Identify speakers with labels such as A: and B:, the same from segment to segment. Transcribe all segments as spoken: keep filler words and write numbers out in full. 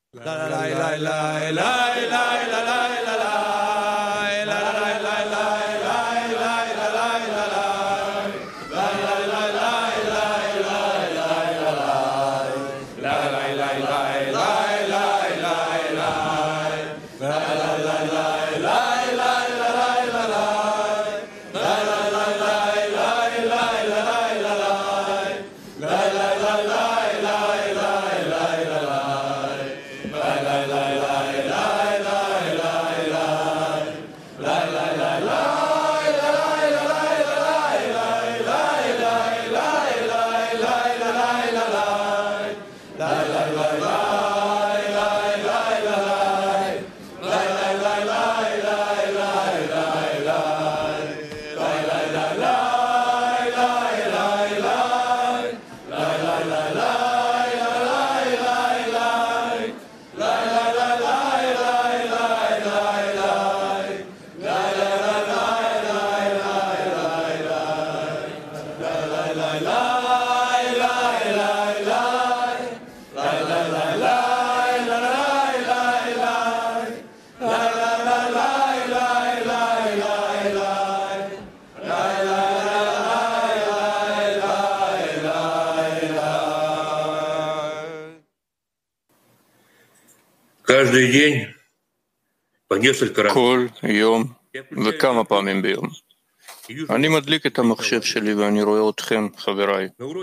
A: Каждый день по несколько раз.
B: כל יום וכמה פעמים ביום. אני מדליק את המחשב שלי ואני רואה אתכם, חבריי.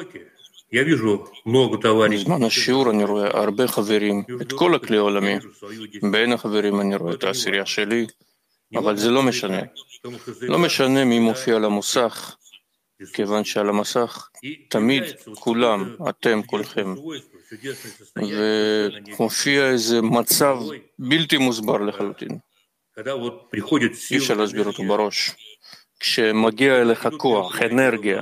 B: בזמן השיעור אני רואה הרבה חברים, את כל הכלי העולמי. בין החברים אני רואה את העשירייה שלי, אבל זה לא משנה. לא משנה מי מופיע על המסך, כיוון שעל המסך תמיד כולם, אתם כולכם. ומופיע איזה מצב בלתי מוסבר לחלוטין. אי אפשר להסביר אותו בראש. כשמגיע אליך כוח, אנרגיה,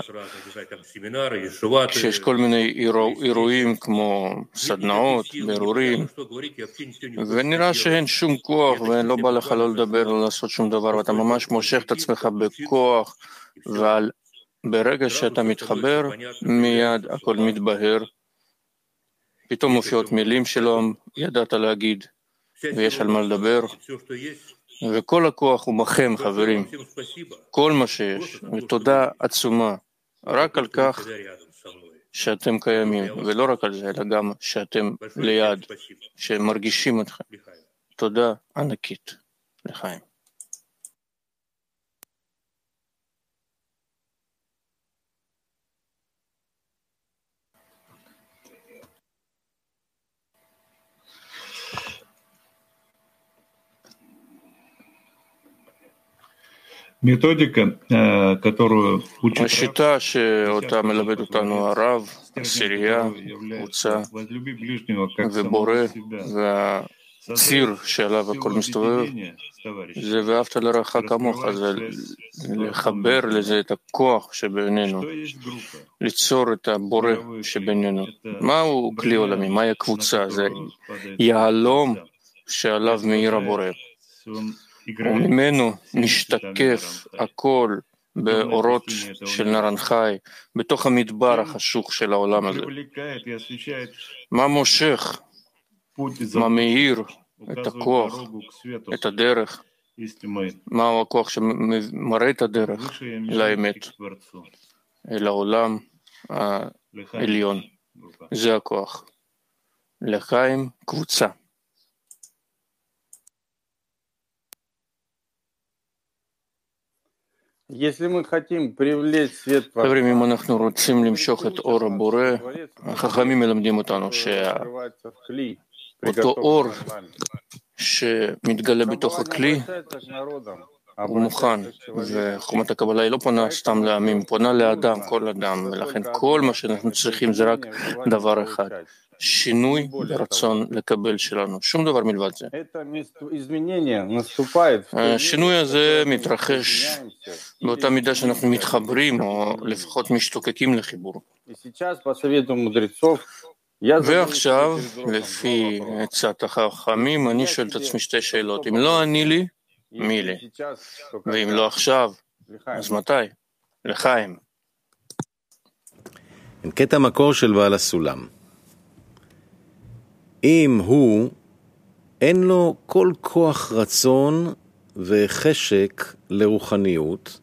B: כשיש כל מיני אירועים כמו סדנאות, בירורים, ונראה שאין שום כוח ולא בא לך לא לדבר או לעשות שום דבר, ואתה ממש מושך את עצמך בכוח, וברגע שאתה מתחבר, מיד הכל מתבהר, פתאום מופיעות מילים שלא ידעת להגיד, ויש על מה לדבר, וכל הכוח הוא בכם, חברים, כל מה שיש, ותודה עצומה, רק על כך שאתם קיימים, ולא רק על זה, אלא גם שאתם ליד, שמרגישים אתכם. תודה ענקית לחיים. השיטה שאותה מלמד אותנו הרב, עשירייה, קבוצה ובורא והציר שעליו הכל מסתובב, זה ואהבת לרעך כמוך, זה לחבר לזה את הכוח שבינינו, ליצור את הבורא שבינינו. מהו כלי עולמי? מהי הקבוצה? זה יהלום שעליו מאיר הבורא. וממנו משתקף הכל באורות של נרן חי, בתוך המדבר החשוך של העולם הזה. מה מושך? מה מאיר את הכוח, את הדרך? מהו הכוח שמראה את הדרך לאמת, אל העולם העליון? זה הכוח. לחיים קבוצה. חברים, אם אנחנו רוצים למשוך את אור הבורא, החכמים מלמדים אותנו שאותו אור שמתגלה בתוך הכלי הוא מוכן, וחומת הקבלה היא לא פונה סתם לעמים, פונה לאדם, כל אדם, ולכן כל מה שאנחנו צריכים זה רק דבר אחד, שינוי ברצון לקבל שלנו, שום דבר מלבד זה. השינוי הזה מתרחש באותה מידה שאנחנו מתחברים, או לפחות משתוקקים לחיבור. ועכשיו, לפי עצת החכמים, אני שואל את עצמי שתי שאלות. אם לא אני לי, מי לי? ואם לא עכשיו, אז מתי? לחיים.
C: קטע מקור של בעל הסולם. אם הוא אין לו כל כוח רצון וחשק לרוחניות.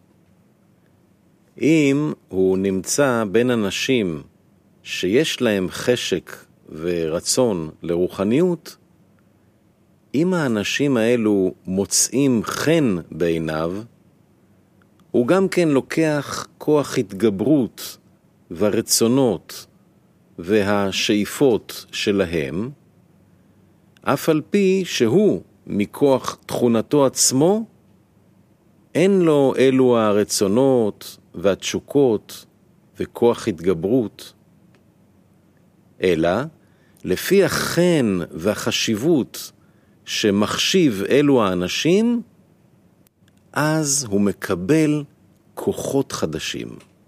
C: אם הוא נמצא בין אנשים שיש להם חשק ורצון לרוחניות, אם האנשים האלו מוצאים חן בעיניו, הוא גם כן לוקח כוח התגברות והרצונות והשאיפות שלהם, אף על פי שהוא מכוח תכונתו עצמו, אין לו אלו הרצונות והתשוקות וכוח התגברות, אלא לפי החן והחשיבות שמחשיב אלו האנשים, אז הוא מקבל כוחות חדשים.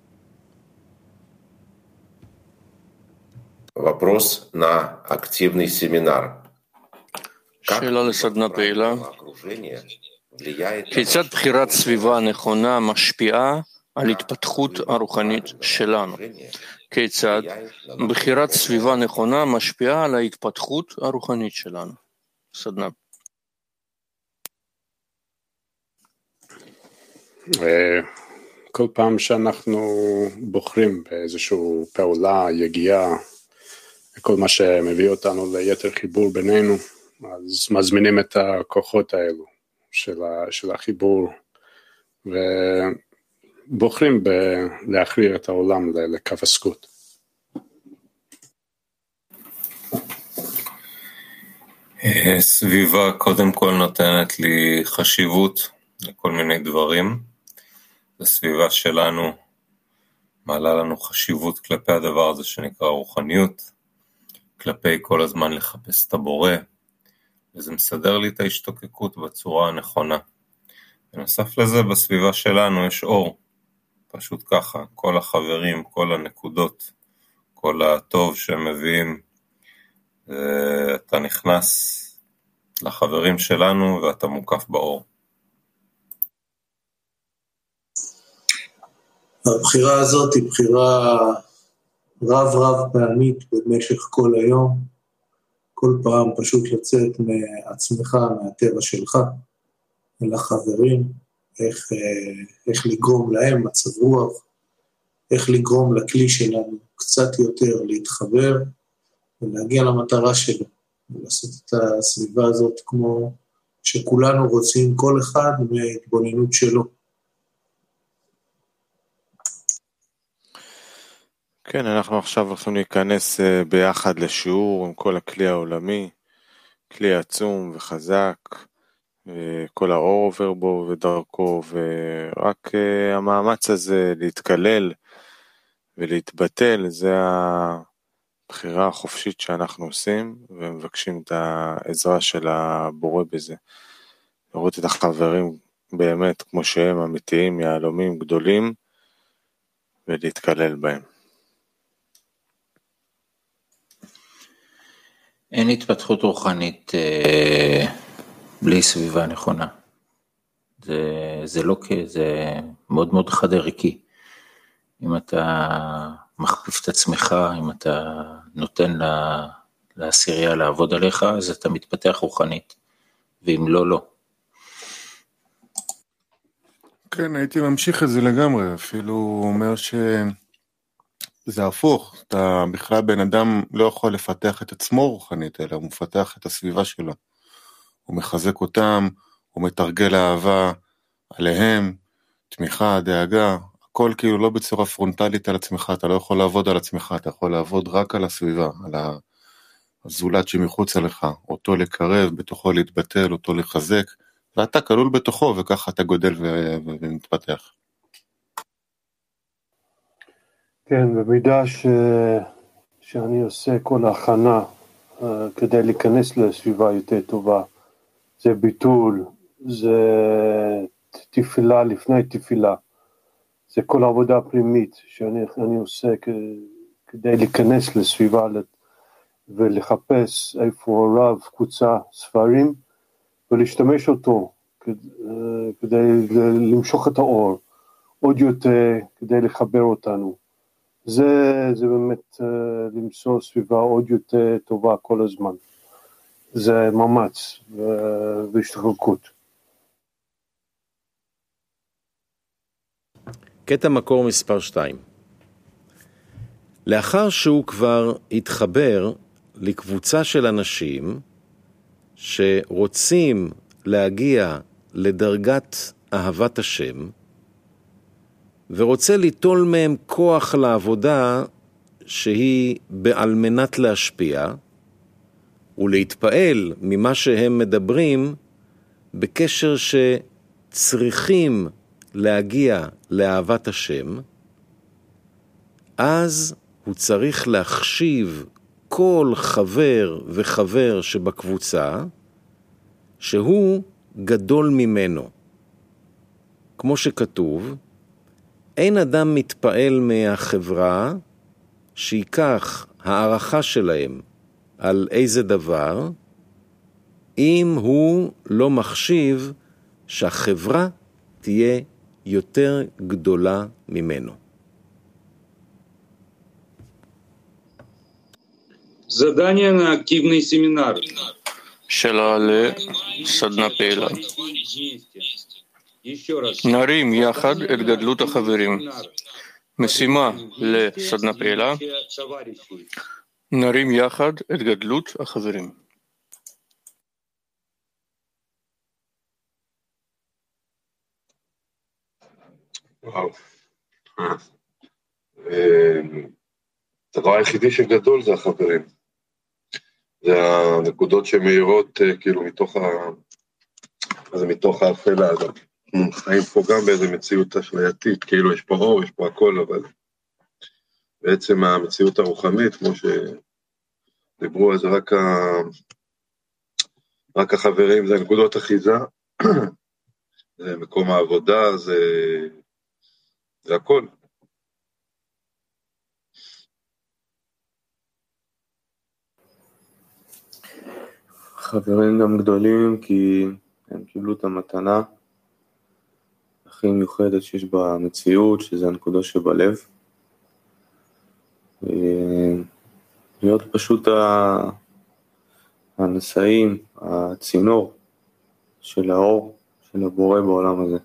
D: Вопрос на активный семинар.
B: שאלה לסדנה פעילה. כיצד בחירת סביבה נכונה משפיעה על התפתחות הרוחנית שלנו? כיצד בחירת סביבה נכונה משפיעה על ההתפתחות הרוחנית שלנו? סדנה.
E: כל פעם שאנחנו בוחרים באיזשהו פעולה, יגיעה, כל מה שמביא אותנו ליתר חיבור בינינו, אז מזמינים את הכוחות האלו של, ה, של החיבור, ובוחרים ב- להכריר את העולם לקו הזכות.
A: סביבה קודם כל נותנת לי חשיבות לכל מיני דברים. הסביבה שלנו מעלה לנו חשיבות כלפי הדבר הזה שנקרא רוחניות, כלפי כל הזמן לחפש את הבורא, וזה מסדר לי את ההשתוקקות בצורה הנכונה. בנוסף לזה, בסביבה שלנו יש אור, פשוט ככה, כל החברים, כל הנקודות, כל הטוב שהם מביאים, ואתה נכנס לחברים שלנו ואתה מוקף באור.
F: הבחירה הזאת היא בחירה רב רב פעמית במשך כל היום, כל פעם פשוט לצאת מעצמך, מהטבע שלך, אל החברים, איך, איך לגרום להם מצב רוח, איך לגרום לכלי שלנו קצת יותר להתחבר, ולהגיע למטרה שלו, ולעשות את הסביבה הזאת כמו שכולנו רוצים, כל אחד מהתבוננות שלו.
G: כן, אנחנו עכשיו הולכים להיכנס ביחד לשיעור עם כל הכלי העולמי, כלי עצום וחזק, כל האור עובר בו ודרכו, ורק המאמץ הזה להתקלל ולהתבטל, זה הבחירה החופשית שאנחנו עושים, ומבקשים את העזרה של הבורא בזה. לראות את החברים באמת כמו שהם אמיתיים, יעלומים גדולים, ולהתקלל בהם.
H: אין התפתחות רוחנית אה, בלי סביבה נכונה. זה, זה לא כ... זה מאוד מאוד חד ערכי. אם אתה מכפיף את עצמך, אם אתה נותן לה, לעשירייה לעבוד עליך, אז אתה מתפתח רוחנית, ואם לא, לא.
I: כן, הייתי ממשיך את זה לגמרי, אפילו אומר ש... זה הפוך, אתה בכלל בן אדם לא יכול לפתח את עצמו רוחנית, אלא הוא מפתח את הסביבה שלו. הוא מחזק אותם, הוא מתרגל אהבה עליהם, תמיכה, דאגה, הכל כאילו לא בצורה פרונטלית על עצמך, אתה לא יכול לעבוד על עצמך, אתה יכול לעבוד רק על הסביבה, על הזולת שמחוץ עליך, אותו לקרב, בתוכו להתבטל, אותו לחזק, ואתה כלול בתוכו, וככה אתה גודל ו- ו- ומתפתח.
J: כן, במידה ש... שאני עושה כל ההכנה uh, כדי להיכנס לסביבה יותר טובה, זה ביטול, זה תפילה לפני תפילה, זה כל העבודה הפנימית שאני עושה כ... כדי להיכנס לסביבה ולחפש איפה רב קוצה ספרים ולהשתמש אותו כדי, כדי למשוך את האור עוד יותר, כדי לחבר אותנו. זה, זה באמת uh, למצוא סביבה עוד יותר טובה כל הזמן. זה מאמץ והשתוקקות.
C: קטע מקור מספר שתיים. לאחר שהוא כבר התחבר לקבוצה של אנשים שרוצים להגיע לדרגת אהבת השם, ורוצה ליטול מהם כוח לעבודה שהיא על מנת להשפיע, ולהתפעל ממה שהם מדברים בקשר שצריכים להגיע לאהבת השם, אז הוא צריך להחשיב כל חבר וחבר שבקבוצה שהוא גדול ממנו. כמו שכתוב, אין אדם מתפעל מהחברה שיקח הערכה שלהם על איזה דבר, אם הוא לא מחשיב שהחברה תהיה יותר גדולה ממנו.
K: Задание на активный семинар.
B: שאלה לסדנה פעילה. נרים יחד את גדלות החברים. משימה לסדנה פעילה. נרים יחד את גדלות החברים.
L: וואו. הדבר היחידי שגדול זה החברים. זה הנקודות שמאירות כאילו מתוך ה... זה מתוך האפלה הזאת. אנחנו חיים פה גם באיזו מציאות אשלייתית, כאילו יש פה אור, יש פה הכל, אבל בעצם המציאות הרוחנית, כמו שדיברו, אז רק, ה... רק החברים, זה נקודות אחיזה, זה מקום העבודה, זה, זה הכל.
G: חברים גם גדולים כי הם קיבלו את המתנה הכי מיוחדת שיש במציאות, שזה הנקודה שבלב. להיות פשוט הנשאים, הצינור של האור, של הבורא בעולם הזה.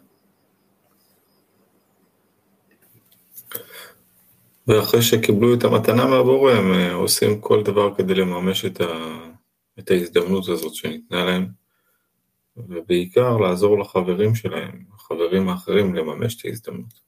A: ואחרי שקיבלו את המתנה מהבורא, הם עושים כל דבר כדי לממש את, ה... את ההזדמנות הזאת שניתנה להם, ובעיקר לעזור לחברים שלהם, החברים האחרים, לממש את ההזדמנות.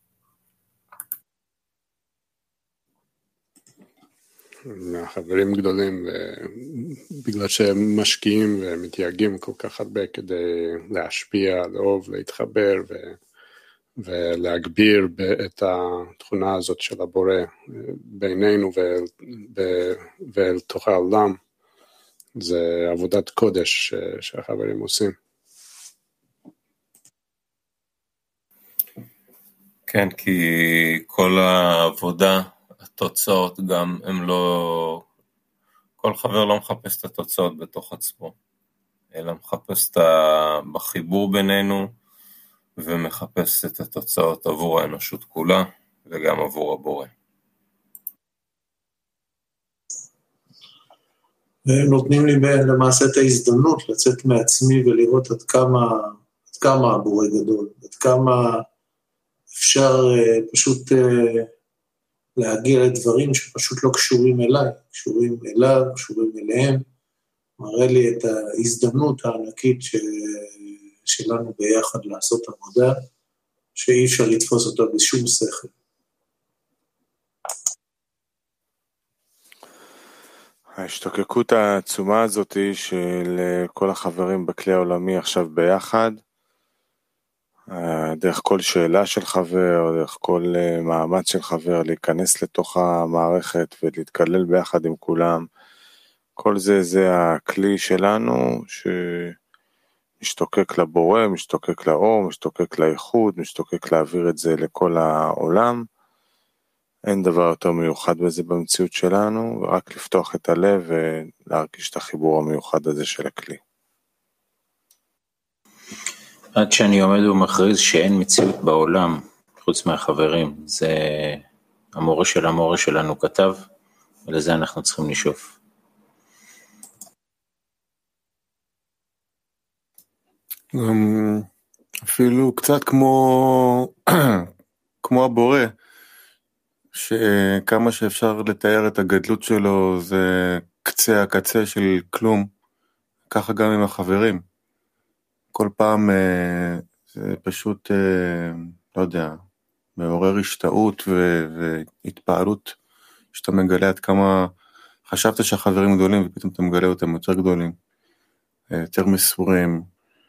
E: החברים גדולים, בגלל שהם משקיעים ומתייגעים כל כך הרבה כדי להשפיע, לאהוב, להתחבר ו... ולהגביר את התכונה הזאת של הבורא בינינו ואל תוך העולם. זה עבודת קודש שהחברים עושים.
A: כן, כי כל העבודה, התוצאות גם הם לא, כל חבר לא מחפש את התוצאות בתוך עצמו, אלא מחפש את בחיבור בינינו, ומחפש את התוצאות עבור האנושות כולה, וגם עבור הבורא.
F: והם נותנים לי למעשה את ההזדמנות לצאת מעצמי ולראות עד כמה, עד כמה הבורא גדול, עד כמה אפשר פשוט להגיע לדברים שפשוט לא קשורים אליי, קשורים אליו, קשורים אליהם, מראה לי את ההזדמנות הענקית ש... שלנו ביחד לעשות עבודה, שאי אפשר לתפוס אותה בשום שכל.
G: ההשתוקקות העצומה הזאת של כל החברים בכלי העולמי עכשיו ביחד, דרך כל שאלה של חבר, דרך כל מאמץ של חבר, להיכנס לתוך המערכת ולהתקלל ביחד עם כולם, כל זה זה הכלי שלנו שמשתוקק לבורא, משתוקק לאור, משתוקק לאיחוד, משתוקק להעביר את זה לכל העולם. אין דבר יותר מיוחד בזה במציאות שלנו, ורק לפתוח את הלב ולהרגיש את החיבור המיוחד הזה של הכלי.
H: עד שאני עומד ומכריז שאין מציאות בעולם חוץ מהחברים, זה המורה של המורה שלנו כתב, ולזה אנחנו צריכים לשאוף.
I: גם אפילו קצת כמו, כמו הבורא, שכמה שאפשר לתאר את הגדלות שלו זה קצה הקצה של כלום, ככה גם עם החברים. כל פעם זה פשוט, לא יודע, מעורר השתאות והתפעלות, שאתה מגלה עד כמה חשבת שהחברים גדולים ופתאום אתה מגלה אותם יותר גדולים, יותר מסורים,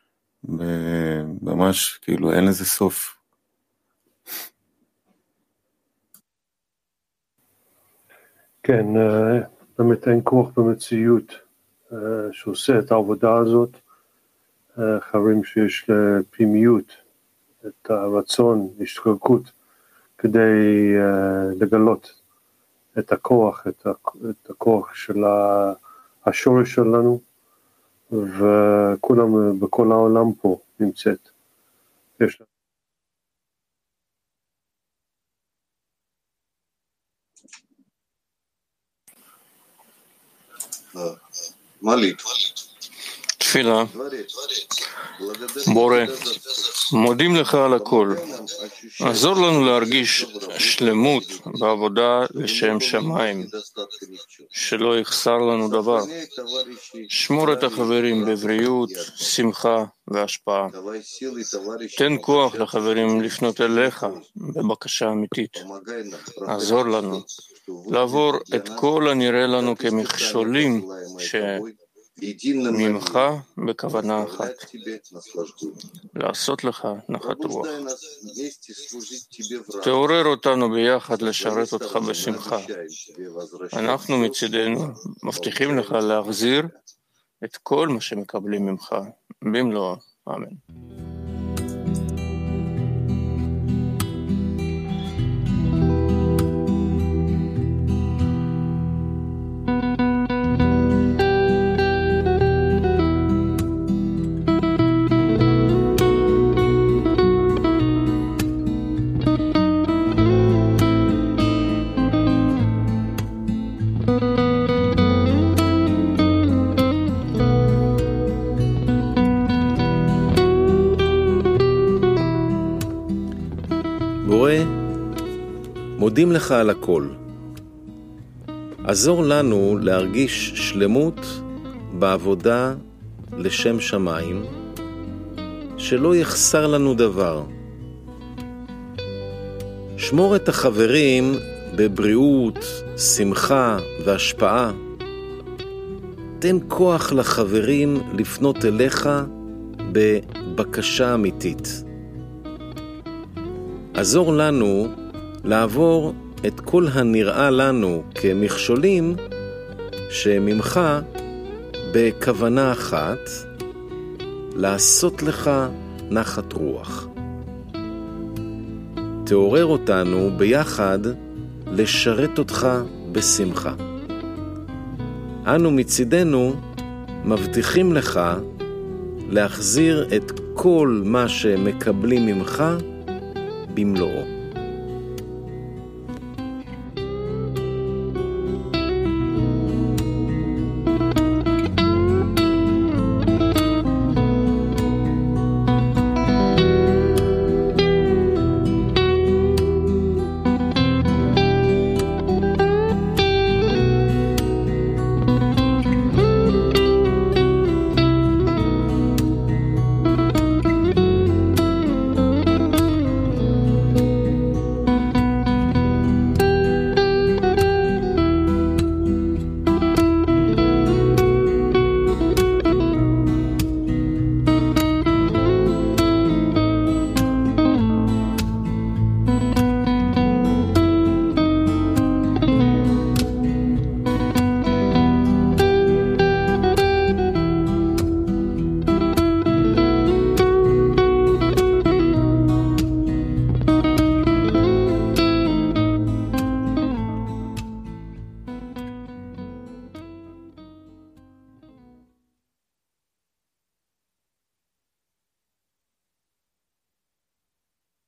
I: ממש כאילו אין לזה סוף.
J: כן, באמת אין כוח במציאות שעושה את העבודה הזאת, חברים שיש לפנימיות, את הרצון, השתוקקות, כדי לגלות את הכוח, את, את הכוח של השורש שלנו, וכולם בכל העולם פה נמצאת. יש
M: מה לי?
B: תפילה. בורא, מודים לך על הכל. עזור לנו להרגיש שלמות בעבודה לשם שמיים, שלא יחסר לנו דבר. שמור את החברים בבריאות, שמחה והשפעה. תן כוח לחברים לפנות אליך בבקשה אמיתית. עזור לנו לעבור את כל הנראה לנו כמכשולים ש... ממך בכוונה אחת, לעשות לך נחת רוח. תעורר אותנו ביחד לשרת אותך בשמחה. אנחנו מצידנו מבטיחים לך להחזיר את כל מה שמקבלים ממך במלואו. אמן.
C: מודים לך על הכל. עזור לנו להרגיש שלמות בעבודה לשם שמיים, שלא יחסר לנו דבר. שמור את החברים בבריאות, שמחה והשפעה. תן כוח לחברים לפנות אליך בבקשה אמיתית. עזור לנו לעבור את כל הנראה לנו כמכשולים שממך בכוונה אחת, לעשות לך נחת רוח. תעורר אותנו ביחד לשרת אותך בשמחה. אנו מצידנו מבטיחים לך להחזיר את כל מה שמקבלים ממך במלואו.